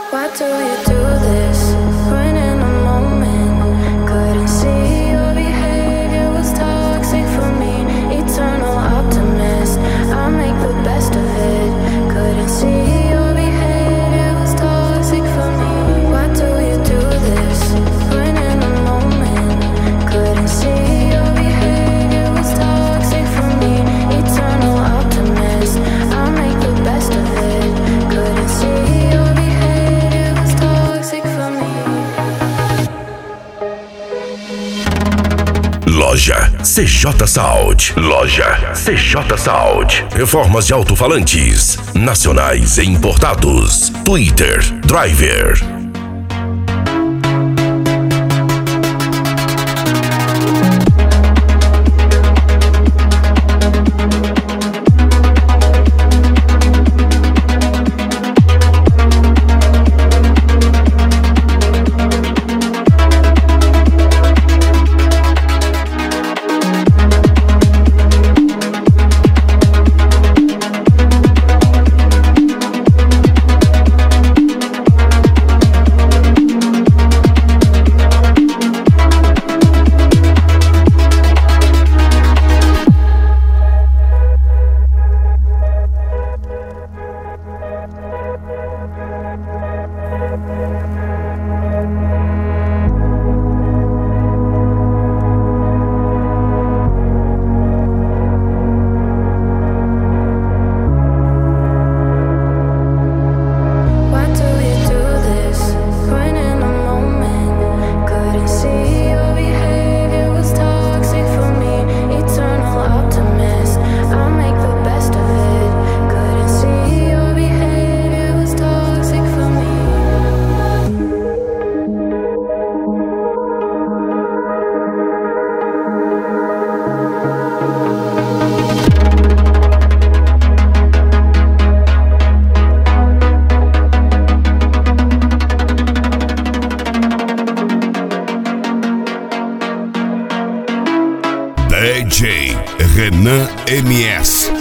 Why do you do this? When in a moment, couldn't see your behavior was toxic for me. Eternal optimist, I make the best of it. Couldn't see your behavior was toxic for me. Why do you do this? When in a moment, couldn't see your behavior was toxic for me. Eternal optimist, I make the best of it. Couldn't see your behavior was toxic for me. Loja CJ Sound. Loja CJ Sound. Reformas de alto-falantes nacionais e importados. Twitter Driver. DJ Renan MS.